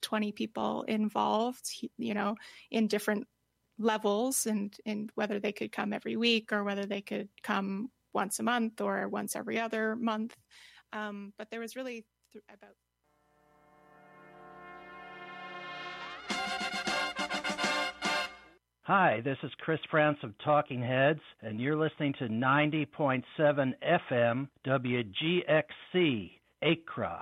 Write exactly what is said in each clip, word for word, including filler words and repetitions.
twenty people involved, you know, in different levels, and, and whether they could come every week or whether they could come once a month or once every other month. Um, but there was really th- about Hi, this is Chris France of Talking Heads, and you're listening to ninety point seven F M W G X C, Accra.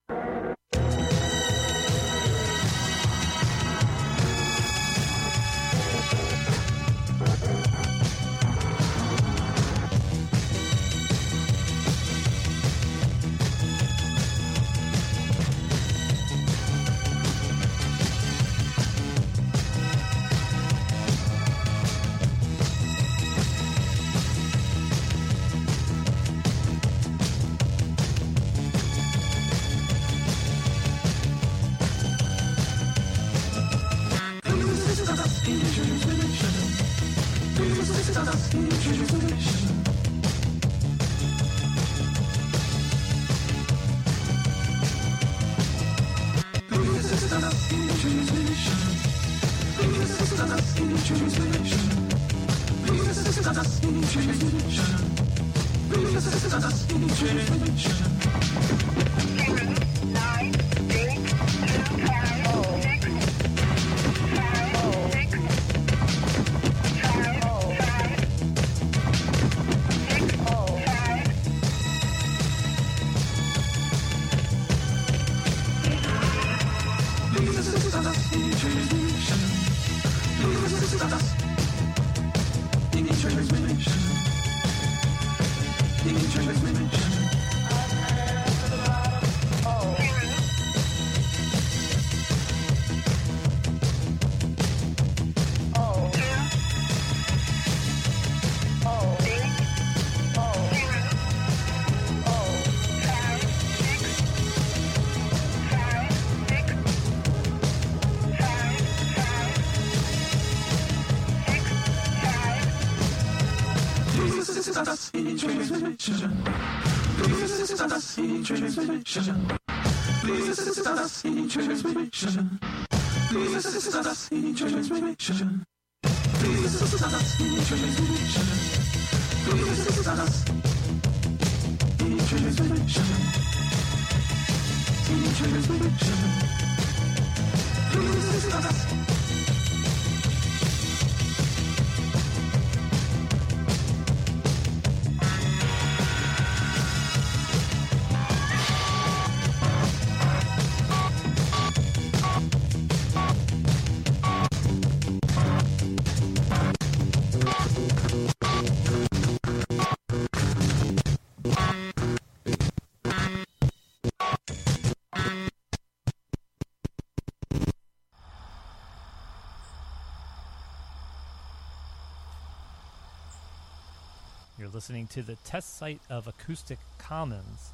You're listening to the test site of Acoustic Commons,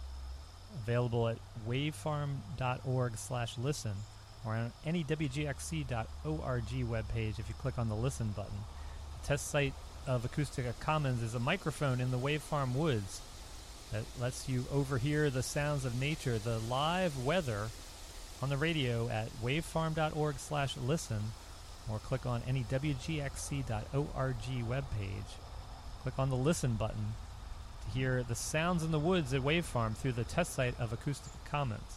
available at wavefarm.org slash listen or on any W G X C dot org webpage if you click on the listen button. The test site of Acoustic Commons is a microphone in the Wavefarm woods that lets you overhear the sounds of nature, the live weather on the radio at wavefarm.org slash listen or click on any W G X C dot org webpage. Click on the listen button to hear the sounds in the woods at Wavefarm through the test site of Acoustic Commons.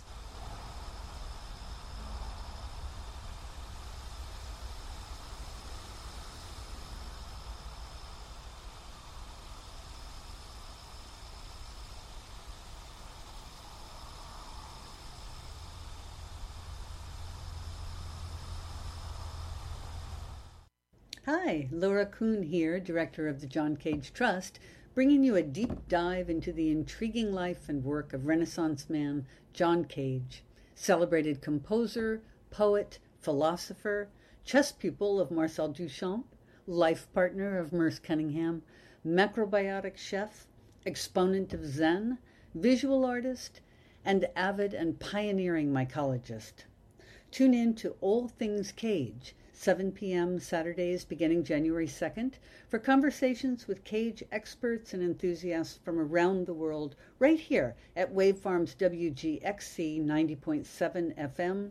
Hi, Laura Kuhn here, Director of the John Cage Trust, bringing you a deep dive into the intriguing life and work of Renaissance man John Cage, celebrated composer, poet, philosopher, chess pupil of Marcel Duchamp, life partner of Merce Cunningham, macrobiotic chef, exponent of Zen, visual artist, and avid and pioneering mycologist. Tune in to All Things Cage, seven p.m. Saturdays beginning January second, for conversations with Cage experts and enthusiasts from around the world, right here at Wavefarm's W G X C ninety point seven F M,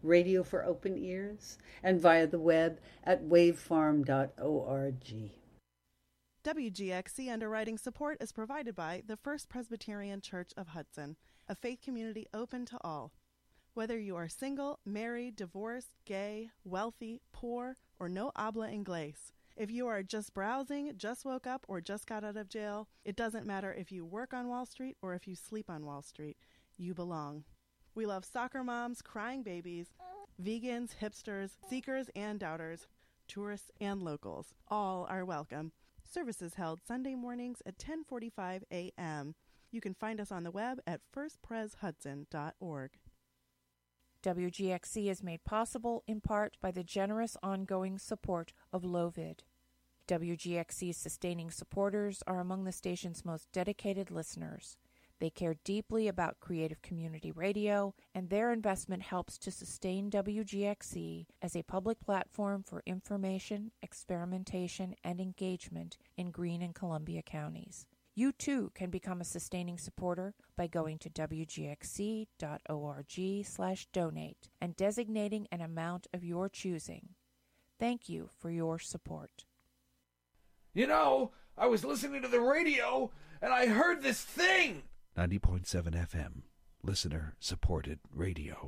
Radio for Open Ears, and via the web at wavefarm dot org. W G X C underwriting support is provided by the First Presbyterian Church of Hudson, a faith community open to all. Whether you are single, married, divorced, gay, wealthy, poor, or no habla inglés, if you are just browsing, just woke up, or just got out of jail, it doesn't matter if you work on Wall Street or if you sleep on Wall Street. You belong. We love soccer moms, crying babies, vegans, hipsters, seekers and doubters, tourists and locals. All are welcome. Services held Sunday mornings at ten forty-five a.m. You can find us on the web at first pres hudson dot org. W G X C is made possible in part by the generous ongoing support of Lovid. W G X C's sustaining supporters are among the station's most dedicated listeners. They care deeply about creative community radio, and their investment helps to sustain W G X C as a public platform for information, experimentation, and engagement in Greene and Columbia counties. You too can become a sustaining supporter by going to w g x c dot org slash donate and designating an amount of your choosing. Thank you for your support. You know, I was listening to the radio and I heard this thing. ninety point seven F M, listener-supported radio.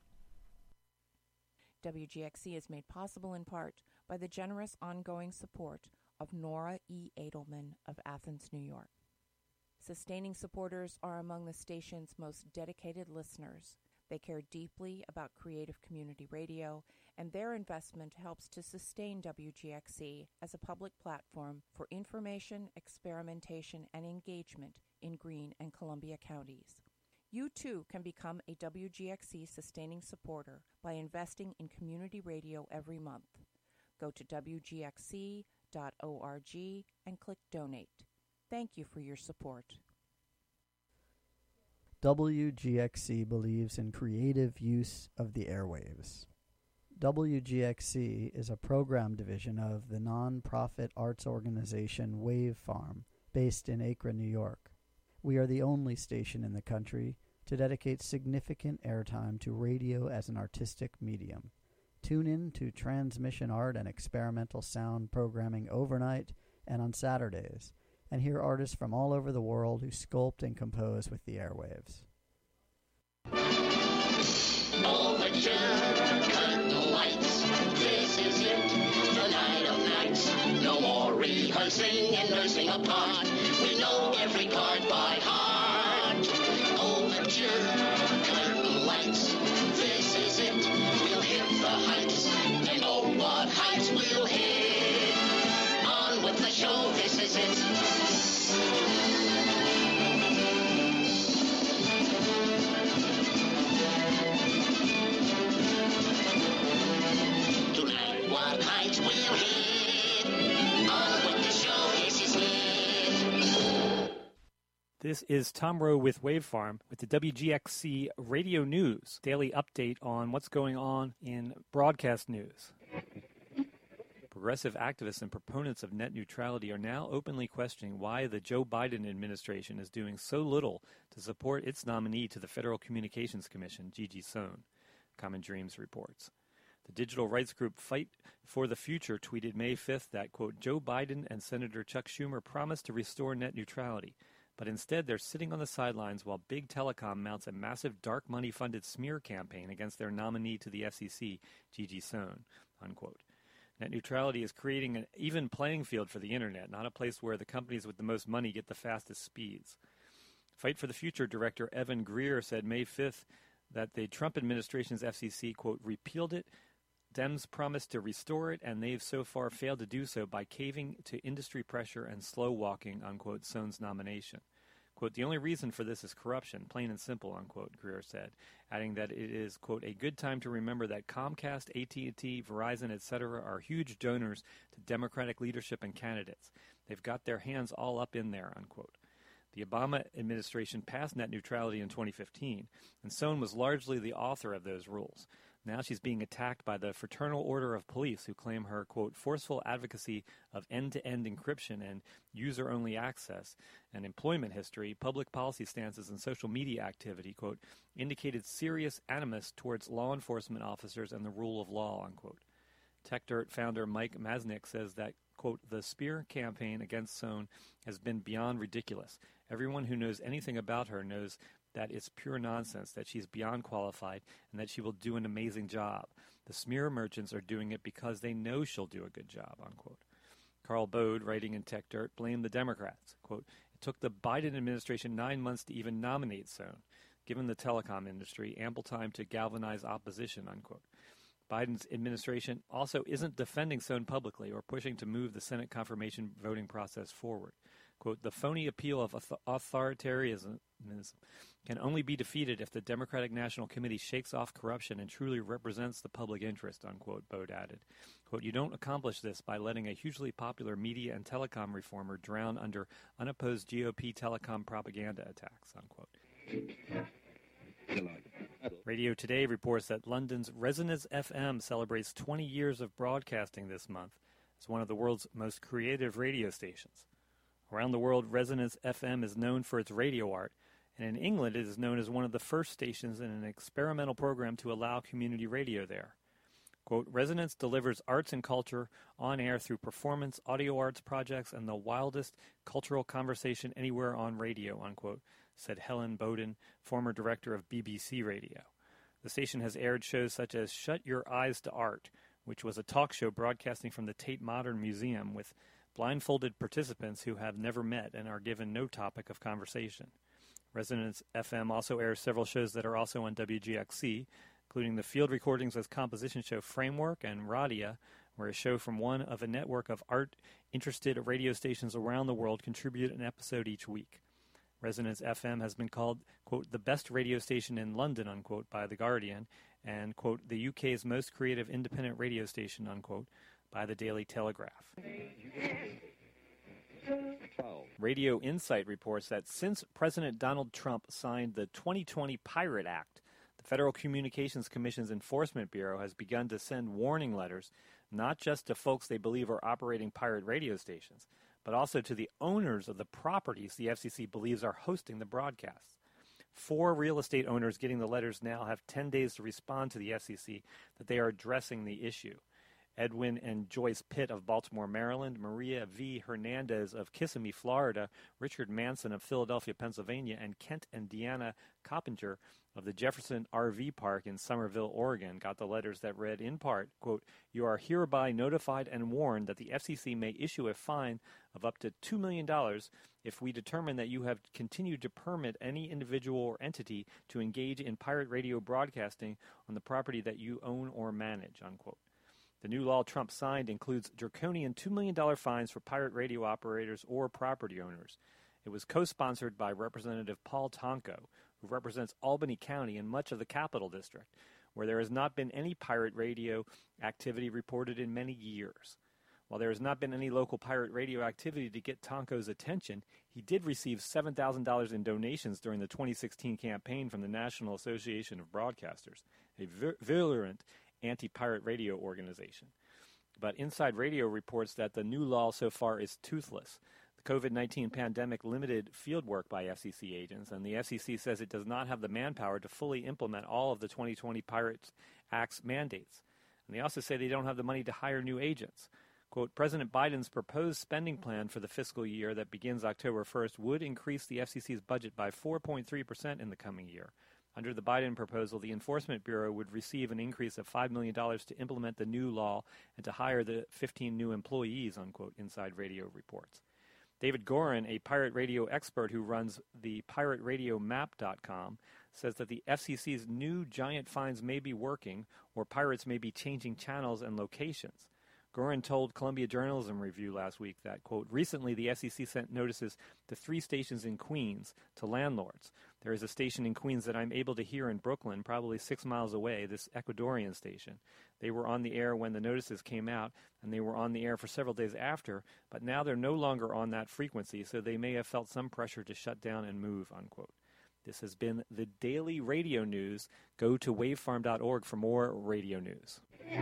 W G X C is made possible in part by the generous ongoing support of Nora E. Edelman of Athens, New York. Sustaining supporters are among the station's most dedicated listeners. They care deeply about creative community radio, and their investment helps to sustain W G X C as a public platform for information, experimentation, and engagement in Greene and Columbia counties. You too can become a W G X C sustaining supporter by investing in community radio every month. Go to w g x c dot org and click Donate. Thank you for your support. W G X C believes in creative use of the airwaves. W G X C is a program division of the non-profit arts organization Wave Farm, based in Akron, New York. We are the only station in the country to dedicate significant airtime to radio as an artistic medium. Tune in to transmission art and experimental sound programming overnight and on Saturdays, and hear artists from all over the world who sculpt and compose with the airwaves. Overture, curtain lights, this is it, the night of nights. No more rehearsing and nursing a part. We know every part by heart. Overture, curtain lights, this is it. We'll hit the heights. They know what heights we'll hit. On with the show, this is it. Tonight, what heights we'll hit. On with the show, this is it. This is Tom Rowe with Wave Farm with the W G X C Radio News, daily update on what's going on in broadcast news. Progressive activists and proponents of net neutrality are now openly questioning why the Joe Biden administration is doing so little to support its nominee to the Federal Communications Commission, Gigi Sohn, Common Dreams reports. The digital rights group Fight for the Future tweeted May fifth that, quote, Joe Biden and Senator Chuck Schumer promised to restore net neutrality, but instead they're sitting on the sidelines while Big Telecom mounts a massive dark money-funded smear campaign against their nominee to the F C C, Gigi Sohn, unquote. Net neutrality is creating an even playing field for the Internet, not a place where the companies with the most money get the fastest speeds. Fight for the Future director Evan Greer said May fifth that the Trump administration's F C C, quote, repealed it. Dems promised to restore it, and they've so far failed to do so by caving to industry pressure and slow-walking, unquote, Sohn's nomination. Quote, the only reason for this is corruption, plain and simple, unquote, Greer said, adding that it is, quote, a good time to remember that Comcast, A T and T, Verizon, et cetera are huge donors to Democratic leadership and candidates. They've got their hands all up in there, unquote. The Obama administration passed net neutrality in twenty fifteen, and Sohn was largely the author of those rules. Now she's being attacked by the Fraternal Order of Police, who claim her, quote, forceful advocacy of end-to-end encryption and user-only access and employment history, public policy stances, and social media activity, quote, indicated serious animus towards law enforcement officers and the rule of law, unquote. TechDirt founder Mike Masnick says that, quote, the Spear campaign against Sohn has been beyond ridiculous. Everyone who knows anything about her knows that it's pure nonsense, that she's beyond qualified, and that she will do an amazing job. The smear merchants are doing it because they know she'll do a good job, unquote. Carl Bode, writing in TechDirt, blamed the Democrats. Quote, it took the Biden administration nine months to even nominate Sohn, given the telecom industry ample time to galvanize opposition, unquote. Biden's administration also isn't defending Sohn publicly or pushing to move the Senate confirmation voting process forward. Quote, the phony appeal of authoritarianism can only be defeated if the Democratic National Committee shakes off corruption and truly represents the public interest, unquote, Bode added. Quote, you don't accomplish this by letting a hugely popular media and telecom reformer drown under unopposed G O P telecom propaganda attacks, unquote. Radio Today reports that London's Resonance F M celebrates twenty years of broadcasting this month as one of the world's most creative radio stations. Around the world, Resonance F M is known for its radio art, and in England it is known as one of the first stations in an experimental program to allow community radio there. Quote, Resonance delivers arts and culture on air through performance, audio arts projects, and the wildest cultural conversation anywhere on radio, unquote, said Helen Bowden, former director of B B C Radio. The station has aired shows such as Shut Your Eyes to Art, which was a talk show broadcasting from the Tate Modern Museum with blindfolded participants who have never met and are given no topic of conversation. Resonance F M also airs several shows that are also on W G X C, including the Field Recordings as Composition show Framework and Radia, where a show from one of a network of art-interested radio stations around the world contribute an episode each week. Resonance F M has been called, quote, the best radio station in London, unquote, by The Guardian, and, quote, the U K's most creative independent radio station, unquote, by the Daily Telegraph. Radio Insight reports that since President Donald Trump signed the twenty twenty Pirate Act, the Federal Communications Commission's Enforcement Bureau has begun to send warning letters not just to folks they believe are operating pirate radio stations, but also to the owners of the properties the F C C believes are hosting the broadcasts. Four real estate owners getting the letters now have ten days to respond to the F C C that they are addressing the issue. Edwin and Joyce Pitt of Baltimore, Maryland, Maria V. Hernandez of Kissimmee, Florida, Richard Manson of Philadelphia, Pennsylvania, and Kent and Deanna Coppinger of the Jefferson R V Park in Somerville, Oregon, got the letters that read in part, quote, you are hereby notified and warned that the F C C may issue a fine of up to two million dollars if we determine that you have continued to permit any individual or entity to engage in pirate radio broadcasting on the property that you own or manage, unquote. The new law Trump signed includes draconian two million dollars fines for pirate radio operators or property owners. It was co-sponsored by Representative Paul Tonko, who represents Albany County and much of the Capital District, where there has not been any pirate radio activity reported in many years. While there has not been any local pirate radio activity to get Tonko's attention, he did receive seven thousand dollars in donations during the twenty sixteen campaign from the National Association of Broadcasters, a vir- virulent anti-pirate radio organization. But Inside Radio reports that the new law so far is toothless. The COVID nineteen pandemic limited field work by F C C agents, and the F C C says it does not have the manpower to fully implement all of the twenty twenty Pirates Act's mandates. And they also say they don't have the money to hire new agents. Quote, President Biden's proposed spending plan for the fiscal year that begins October first would increase the F C C's budget by four point three percent in the coming year. Under the Biden proposal, the Enforcement Bureau would receive an increase of five million dollars to implement the new law and to hire the fifteen new employees, unquote, Inside Radio reports. David Gorin, a pirate radio expert who runs the pirate radio map dot com, says that the F C C's new giant fines may be working, or pirates may be changing channels and locations. Gorin told Columbia Journalism Review last week that, quote, recently the F C C sent notices to three stations in Queens to landlords. There is a station in Queens that I'm able to hear in Brooklyn, probably six miles away, this Ecuadorian station. They were on the air when the notices came out, and they were on the air for several days after, but now they're no longer on that frequency, so they may have felt some pressure to shut down and move, unquote. This has been the Daily Radio News. Go to wavefarm dot org for more radio news.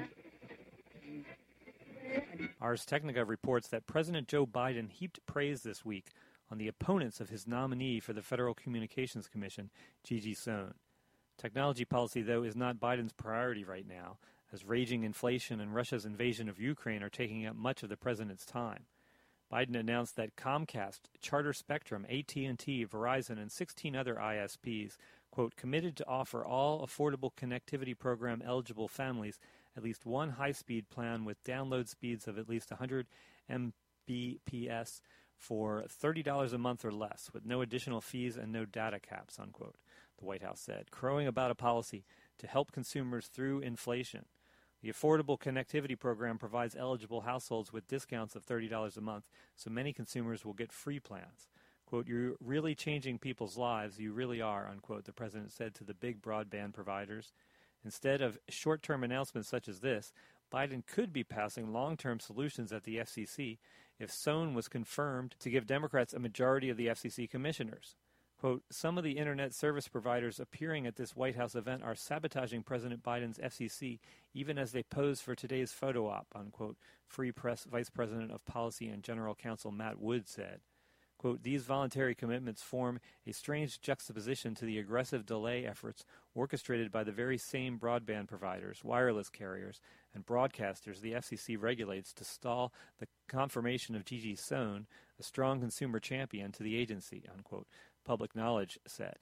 Ars Technica reports that President Joe Biden heaped praise this week on the opponents of his nominee for the Federal Communications Commission, Gigi Sohn. Technology policy, though, is not Biden's priority right now, as raging inflation and Russia's invasion of Ukraine are taking up much of the president's time. Biden announced that Comcast, Charter Spectrum, A T and T, Verizon, and sixteen other I S Ps, quote, committed to offer all affordable connectivity program-eligible families at least one high-speed plan with download speeds of at least one hundred megabits per second for thirty dollars a month or less, with no additional fees and no data caps, unquote, the White House said, crowing about a policy to help consumers through inflation. The Affordable Connectivity Program provides eligible households with discounts of thirty dollars a month, so many consumers will get free plans. Quote, you're really changing people's lives, you really are, unquote, the president said to the big broadband providers. Instead of short-term announcements such as this, Biden could be passing long-term solutions at the F C C if Sohn was confirmed to give Democrats a majority of the F C C commissioners. Quote, some of the Internet service providers appearing at this White House event are sabotaging President Biden's F C C even as they pose for today's photo op, unquote, Free Press Vice President of Policy and General Counsel Matt Wood said. Quote, these voluntary commitments form a strange juxtaposition to the aggressive delay efforts orchestrated by the very same broadband providers, wireless carriers, and broadcasters the F C C regulates to stall the confirmation of Gigi Sohn, a strong consumer champion, to the agency, unquote, Public Knowledge said.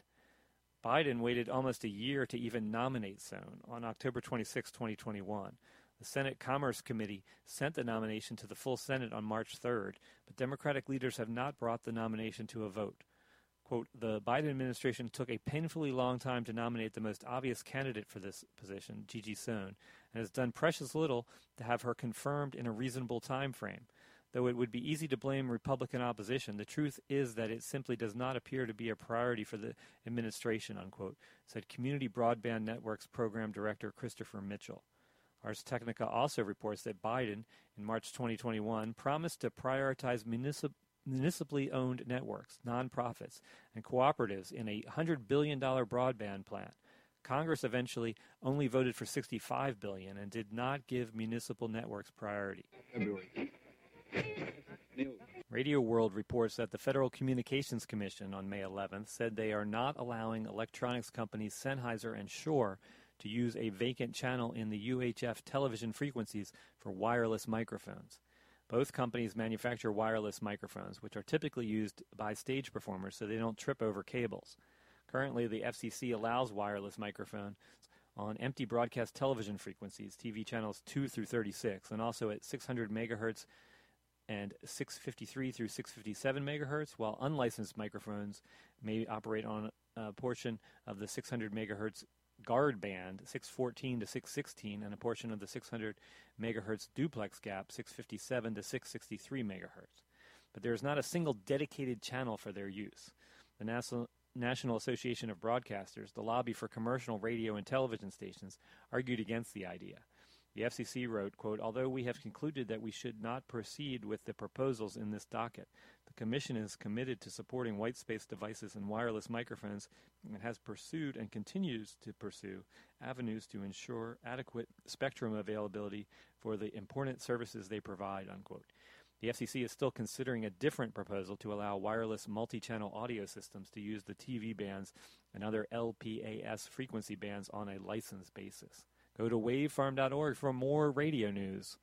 Biden waited almost a year to even nominate Sohn on October twenty-sixth, twenty twenty-one. The Senate Commerce Committee sent the nomination to the full Senate on March third, but Democratic leaders have not brought the nomination to a vote. Quote, the Biden administration took a painfully long time to nominate the most obvious candidate for this position, Gigi Sohn, and has done precious little to have her confirmed in a reasonable time frame. Though it would be easy to blame Republican opposition, the truth is that it simply does not appear to be a priority for the administration, unquote, said Community Broadband Networks Program Director Christopher Mitchell. Ars Technica also reports that Biden, in March twenty twenty-one, promised to prioritize municip- municipally owned networks, nonprofits, and cooperatives in a one hundred billion dollars broadband plan. Congress eventually only voted for sixty-five billion dollars and did not give municipal networks priority. Radio World reports that the Federal Communications Commission on May eleventh said they are not allowing electronics companies Sennheiser and Shure to use a vacant channel in the U H F television frequencies for wireless microphones. Both companies manufacture wireless microphones, which are typically used by stage performers so they don't trip over cables. Currently, the F C C allows wireless microphones on empty broadcast television frequencies, T V channels two through thirty-six, and also at six hundred megahertz and six fifty-three through six fifty-seven megahertz, while unlicensed microphones may operate on a portion of the six hundred megahertz guard band, six fourteen to six sixteen, and a portion of the six hundred megahertz duplex gap, six fifty-seven to six sixty-three megahertz. But there is not a single dedicated channel for their use. The National National Association of Broadcasters, the lobby for commercial radio and television stations, argued against the idea. The F C C wrote, quote, although we have concluded that we should not proceed with the proposals in this docket, the Commission is committed to supporting white space devices and wireless microphones and has pursued and continues to pursue avenues to ensure adequate spectrum availability for the important services they provide, unquote. The F C C is still considering a different proposal to allow wireless multi-channel audio systems to use the T V bands and other L P A S frequency bands on a license basis. Go to wavefarm dot org for more radio news.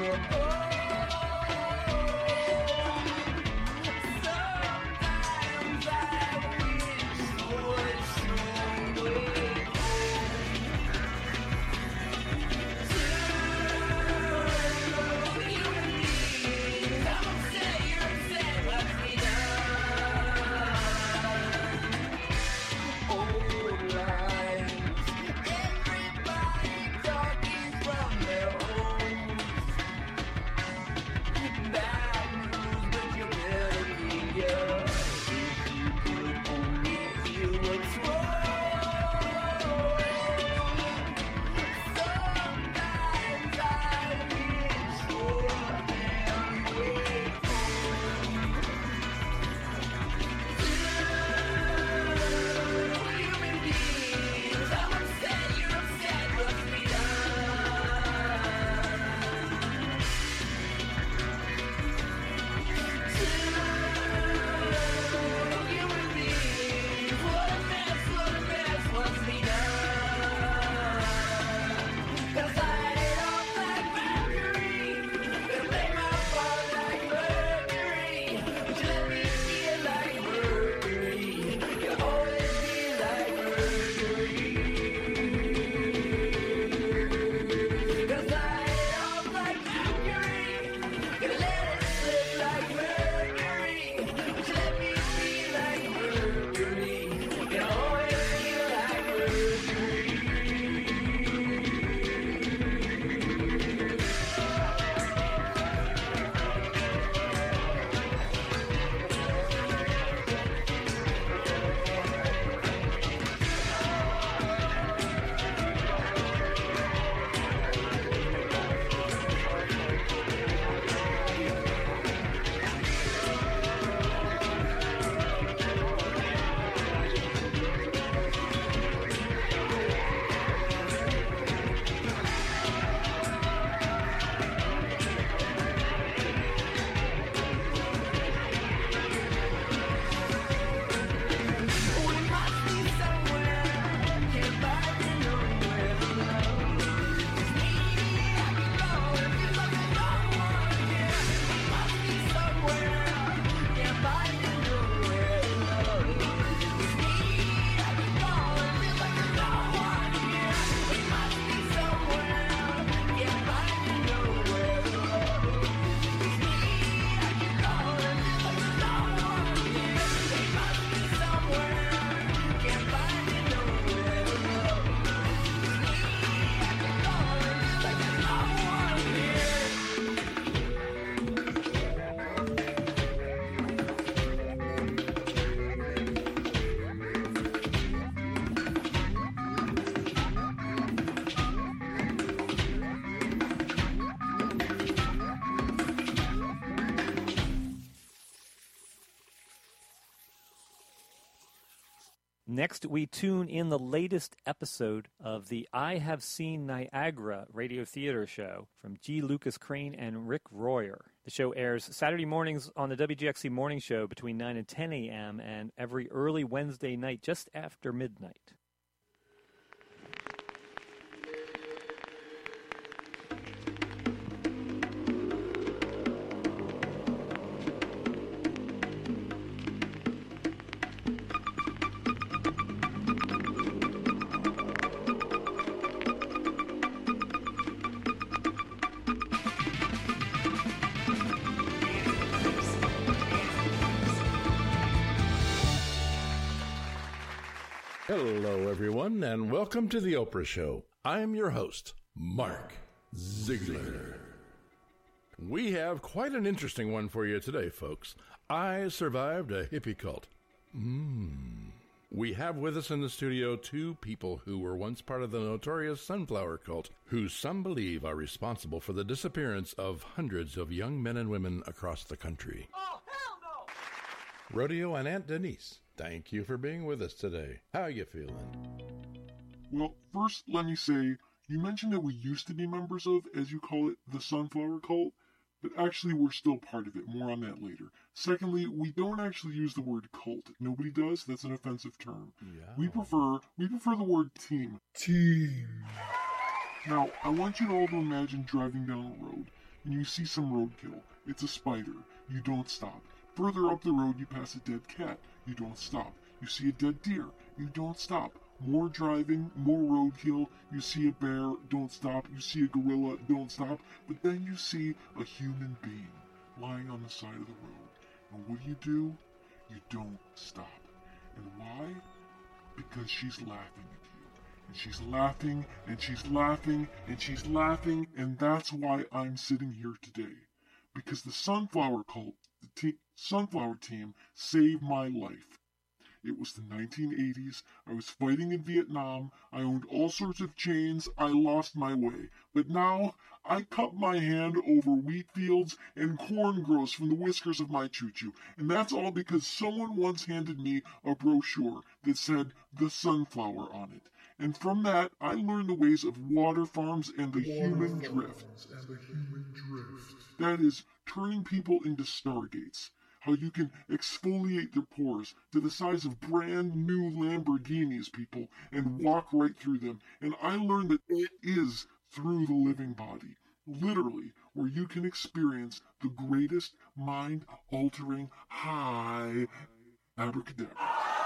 Next, we tune in the latest episode of the I Have Seen Niagara radio theater show from G. Lucas Crane and Rick Royer. The show airs Saturday mornings on the W G X C Morning Show between nine and ten a.m. and every early Wednesday night just after midnight. Hello, everyone, and welcome to The Oprah Show. I'm your host, Mark Ziegler. We have quite an interesting one for you today, folks. I survived a hippie cult. Mm. We have with us in the studio two people who were once part of the notorious Sunflower Cult, who some believe are responsible for the disappearance of hundreds of young men and women across the country. Oh, hell no! Rodeo and Aunt Denise, thank you for being with us today. How you feeling? Well, first, let me say, you mentioned that we used to be members of, as you call it, the Sunflower Cult, but actually we're still part of it. More on that later. Secondly, we don't actually use the word cult. Nobody does. That's an offensive term. Yeah. We prefer, we prefer the word team. Team. Now, I want you all to imagine driving down a road. and you see some roadkill. It's a spider. You don't stop. Further up the road, you pass a dead cat. You don't stop. You see a dead deer. You don't stop. More driving, more roadkill. You see a bear. Don't stop. You see a gorilla. Don't stop. But then you see a human being lying on the side of the road. And what do you do? You don't stop. And why? Because she's laughing at you. And she's laughing, and she's laughing, and she's laughing, and that's why I'm sitting here today. Because the Sunflower Cult, the te- Sunflower Team, saved my life. It was the nineteen eighties. I was fighting in Vietnam. I owned all sorts of chains. I lost my way. But now, I cup my hand over wheat fields and corn grows from the whiskers of my choo-choo. And that's all because someone once handed me a brochure that said The Sunflower on it. And from that, I learned the ways of water farms and the human drift. And the human drift. That is, turning people into stargates. How you can exfoliate their pores to the size of brand new Lamborghinis, people, and walk right through them. And I learned that it is through the living body, literally, where you can experience the greatest mind-altering high abracadabra.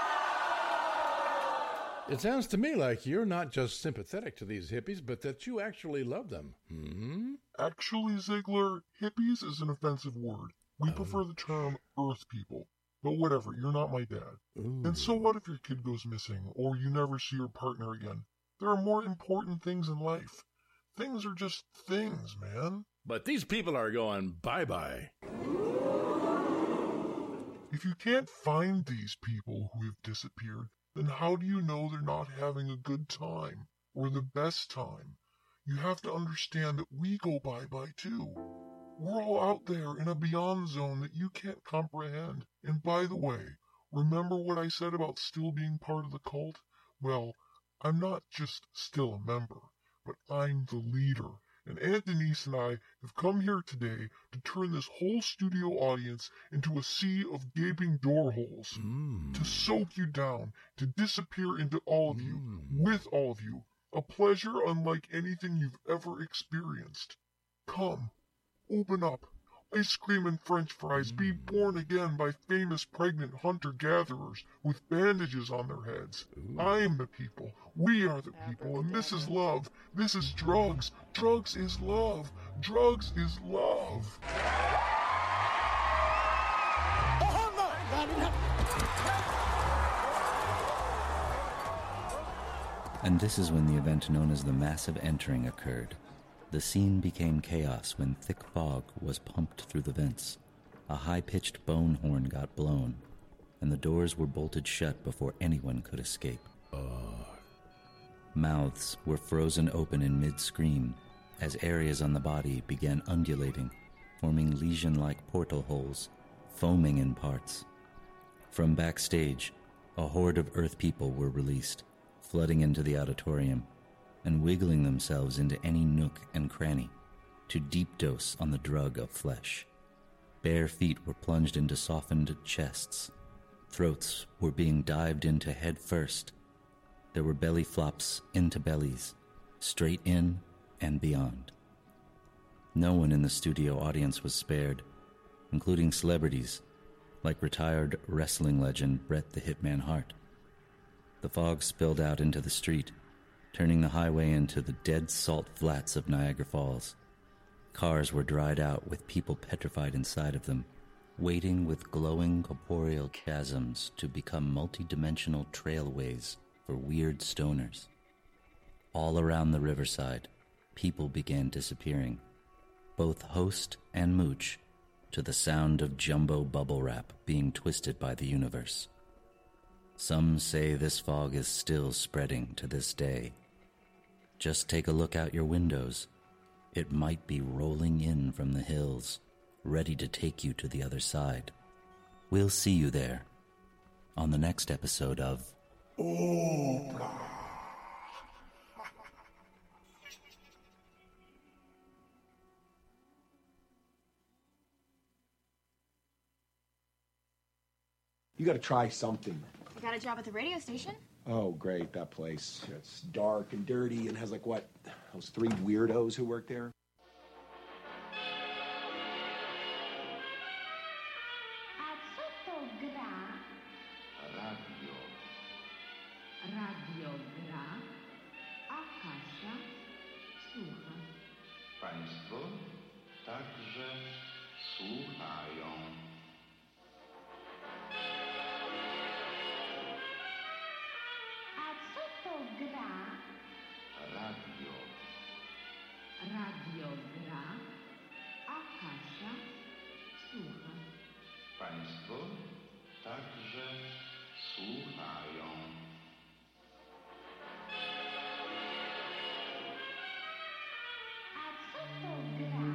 It sounds to me like you're not just sympathetic to these hippies, but that you actually love them. Hmm? Actually, Ziegler, hippies is an offensive word. We oh. prefer the term Earth people. But whatever, you're not my dad. Ooh. And so what if your kid goes missing, or you never see your partner again? There are more important things in life. Things are just things, man. But these people are going bye-bye. If you can't find these people who have disappeared, then how do you know they're not having a good time, or the best time? You have to understand that we go bye-bye too. We're all out there in a beyond zone that you can't comprehend. And by the way, remember what I said about still being part of the cult? Well, I'm not just still a member, but I'm the leader. And Aunt Denise and I have come here today to turn this whole studio audience into a sea of gaping door holes. Mm. To soak you down, to disappear into all of mm. you, with all of you. A pleasure unlike anything you've ever experienced. Come. Open up. Ice cream and french fries. Mm. Be born again by famous pregnant hunter-gatherers with bandages on their heads. Ooh. I am the people. We are the people. And this is love. This is drugs. Drugs is love. Drugs is love. And this is when the event known as the Massive Entering occurred. The scene became chaos when thick fog was pumped through the vents. A high-pitched bone horn got blown, and the doors were bolted shut before anyone could escape. Uh. Mouths were frozen open in mid-scream as areas on the body began undulating, forming lesion-like portal holes, foaming in parts. From backstage, a horde of Earth people were released, flooding into the auditorium, and wiggling themselves into any nook and cranny to deep dose on the drug of flesh. Bare feet were plunged into softened chests. Throats were being dived into head first. There were belly flops into bellies, straight in and beyond. No one in the studio audience was spared, including celebrities like retired wrestling legend Bret the Hitman Hart. The fog spilled out into the street, turning the highway into the dead salt flats of Niagara Falls. Cars were dried out with people petrified inside of them, waiting with glowing corporeal chasms to become multi-dimensional trailways for weird stoners. All around the riverside, people began disappearing, both host and mooch, to the sound of jumbo bubble wrap being twisted by the universe. Some say this fog is still spreading to this day. Just take a look out your windows. It might be rolling in from the hills, ready to take you to the other side. We'll see you there on the next episode of Oprah. You gotta try something. I got a job at the radio station. Oh, great, that place. It's dark and dirty and has like what, those three weirdos who work there? Państwo także słuchają. A co to gra? Radio. Radio gra, a Kasia słucha. Państwo także słuchają. A co to gra?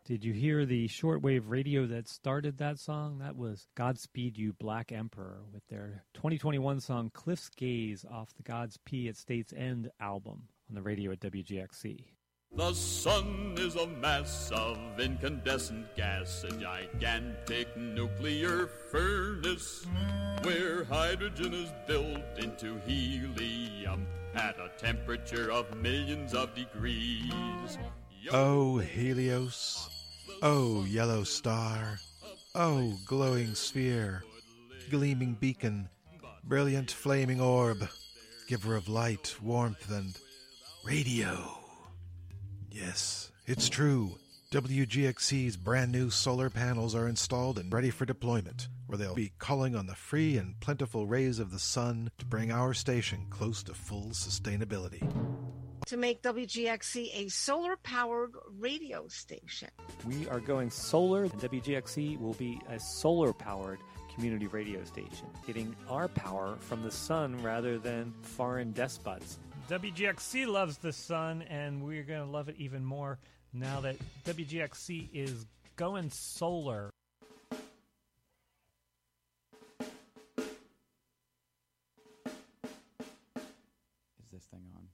Did you hear the shortwave radio that started that song? That was Godspeed You Black Emperor with their twenty twenty-one song Cliff's Gaze off the God's P at State's End album on the radio at W G X C. The sun is a mass of incandescent gas, a gigantic nuclear furnace where hydrogen is built into helium at a temperature of millions of degrees. Oh, Helios. Oh, yellow star. Oh, glowing sphere. Gleaming beacon. Brilliant flaming orb. Giver of light, warmth, and radio. Yes, it's true. W G X C's brand new solar panels are installed and ready for deployment, where they'll be calling on the free and plentiful rays of the sun to bring our station close to full sustainability. To make W G X C a solar-powered radio station. We are going solar, and W G X C will be a solar-powered community radio station, getting our power from the sun rather than foreign despots. W G X C loves the sun, and we're going to love it even more now that W G X C is going solar. Is this thing on?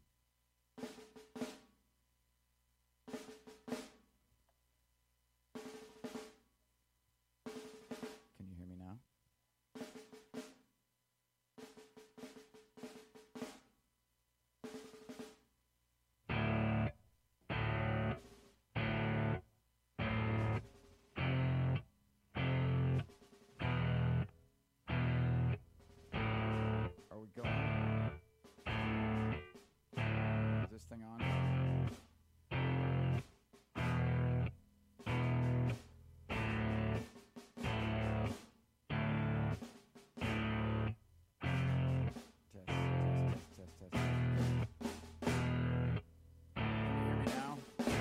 Can you hear me now? Are we going? Is this thing on? Test, test, test, test, test. Can you hear me now?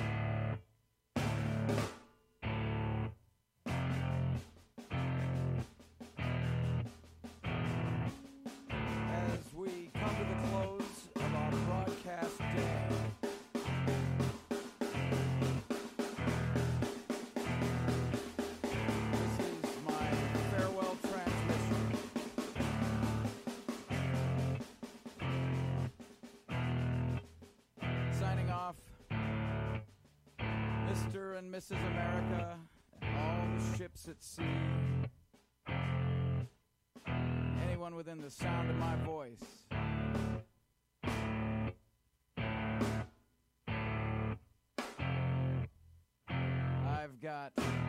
As we come to the close of our broadcast day, this is my farewell transmission. Signing off, Mister and Missus America, and all the ships at sea. Anyone within the sound of my voice. I've got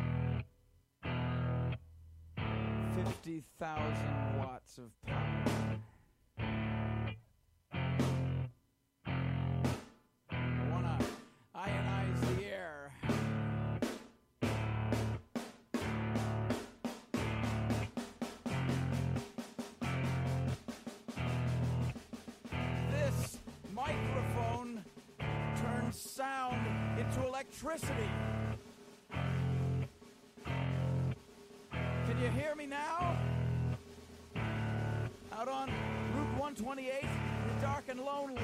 fifty thousand watts of power. I want to ionize the air. This microphone turns sound into electricity. Can you hear me now? Out on Route one twenty-eight, it's dark and lonely.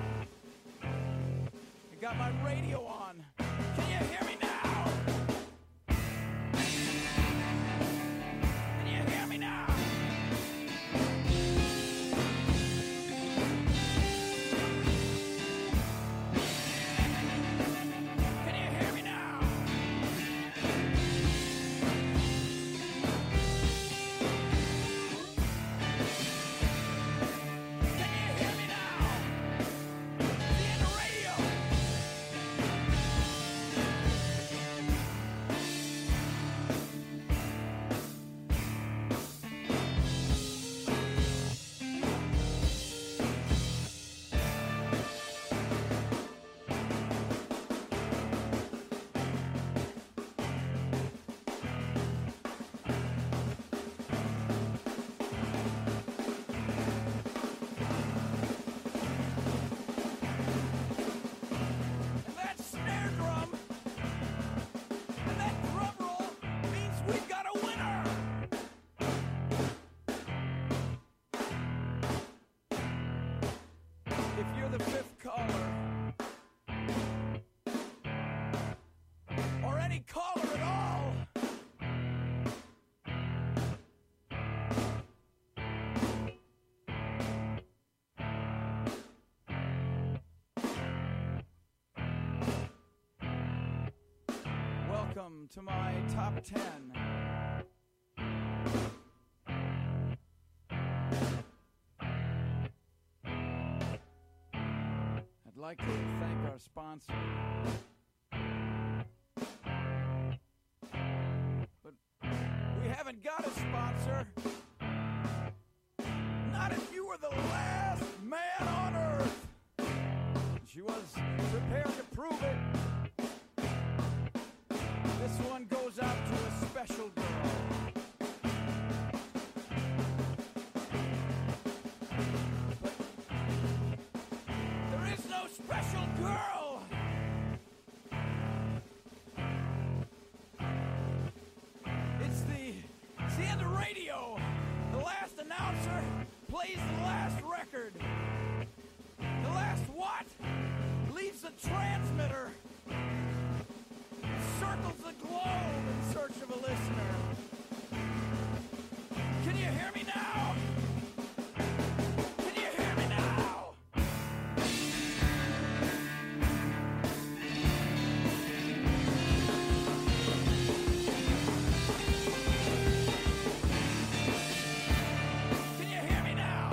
I got my radio on. Can you hear me now? Can you hear me now? Can you hear me now? Can you hear me now? The end of radio. caller at all. Welcome to my top ten. I'd like to thank our sponsor. But we haven't got a sponsor. Not if you were the last man on earth. She was prepared to prove it. This one goes out to a special girl. But there is no special girl. It's the, it's the end of radio. The last announcer plays the last record. The last what? Leaves the transmitter. Circles the globe in search of a listener. Can you hear me now? Can you hear me now? Can you hear me now?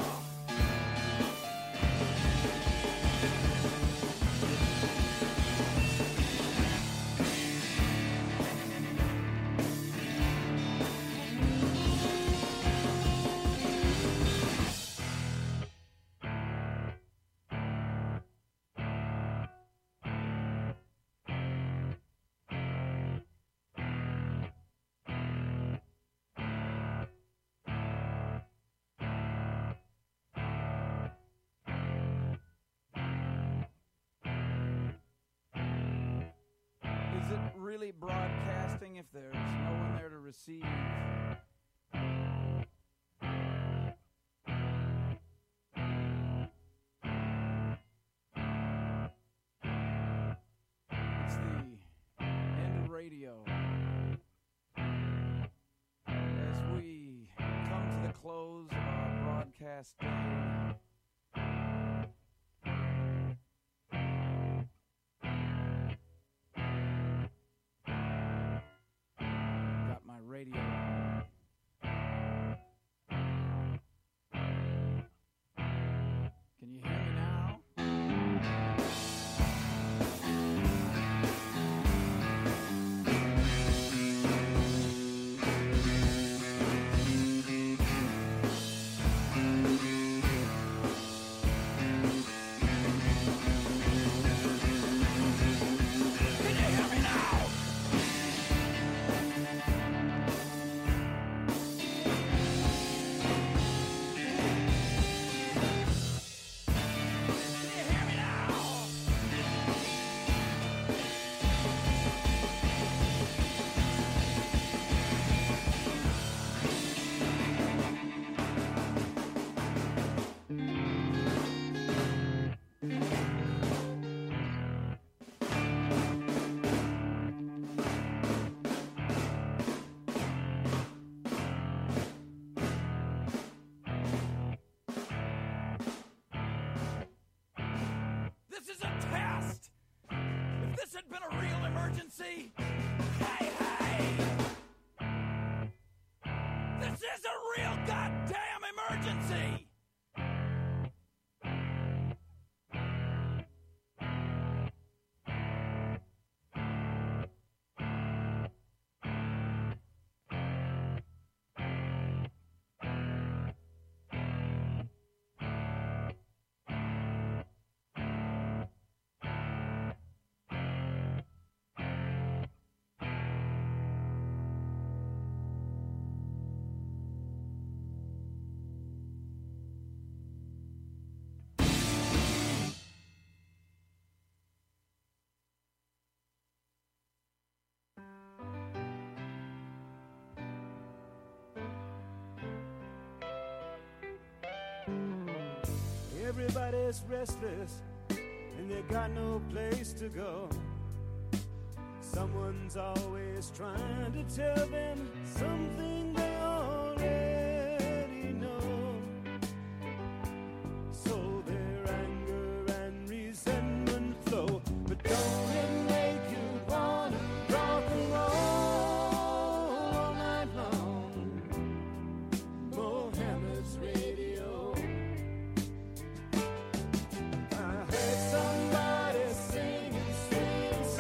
Is it really broadcasting if there's no one there to receive? It's the end of radio. As we come to the close of our broadcast day, got my radio on. Can you hear me now? Can you hear me now? This is a test! If this had been a real emergency, hey, hey! This is a real goddamn emergency! Everybody's restless and they got no place to go. Someone's always trying to tell them something they already know. So their anger and resentment flow. But don't it make you wanna rock and roll all night long? Mohammed's Radio. I heard somebody singing sweet and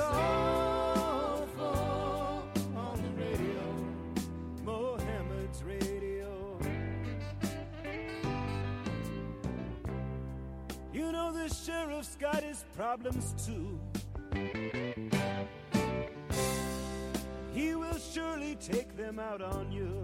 soulful on the radio. Mohammed's Radio. You know the sheriff's got his problems too. He will surely take them out on you.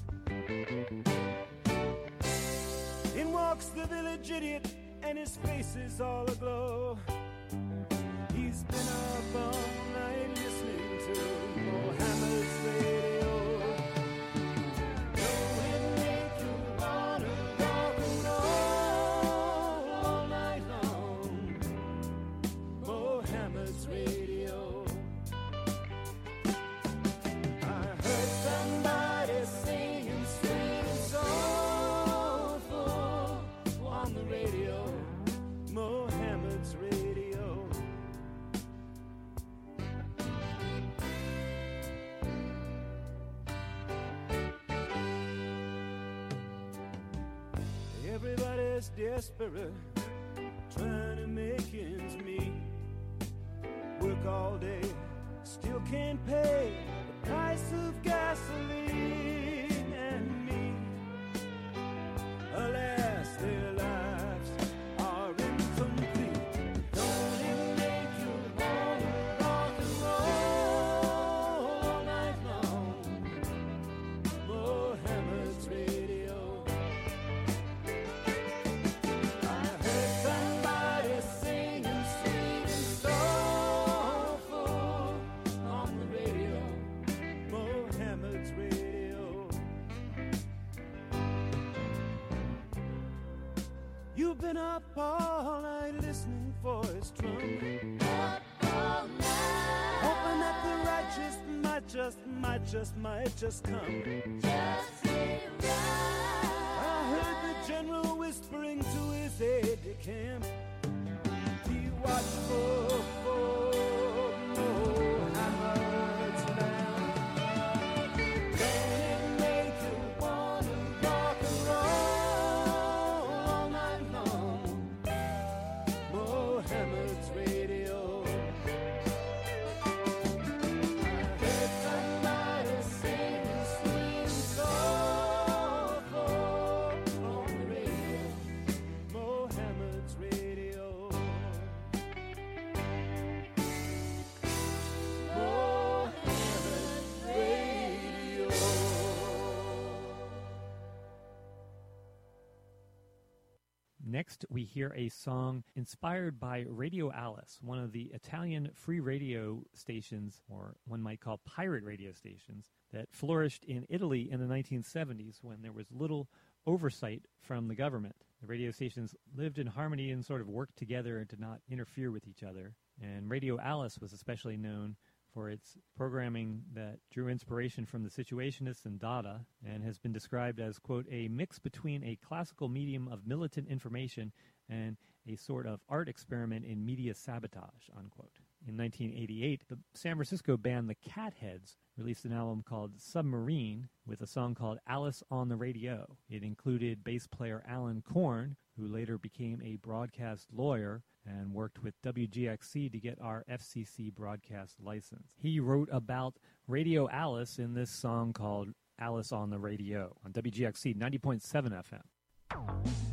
In walks the village idiot, and his face is all aglow. He's been up all night listening to Mohammed's Radio. Don't it make you wanna rock and roll all night long? Mohammed's Radio. I heard somebody singing sweet and soulful on the radio. Mohammed's Radio. Everybody's desperate, trying to make ends meet. Work all day, still can't pay the price of gasoline and meat. Alas, their lives are incomplete. Don't it make you wanna rock and roll all night long? Mohammed's Radio. I heard somebody singing sweet and soulful on the radio. Mohammed's Radio. You've been up all night listening for his drum. Up all night. Hoping that the righteous might just, might just, might just come. Just be right. I heard the general whispering to his aide-de-camp. Be watchful for Mohammed's lamb. Don't it make you wanna rock and roll all night long? Mohammed's Radio. I heard somebody singing sweet and soulful on the radio. Mohammed's Radio. Mohammed's Radio. Next, we hear a song inspired by Radio Alice, one of the Italian free radio stations, or one might call pirate radio stations, that flourished in Italy in the nineteen seventies when there was little oversight from the government. The radio stations lived in harmony and sort of worked together and did not interfere with each other. And Radio Alice was especially known for its programming that drew inspiration from the Situationists and Dada, and has been described as, quote, a mix between a classical medium of militant information and a sort of art experiment in media sabotage, unquote. In nineteen eighty-eight, the San Francisco band The Catheads released an album called Submarine with a song called Alice on the Radio. It included bass player Alan Korn, who later became a broadcast lawyer and worked with W G X C to get our F C C broadcast license. He wrote about Radio Alice in this song called Alice on the Radio on W G X C ninety point seven F M.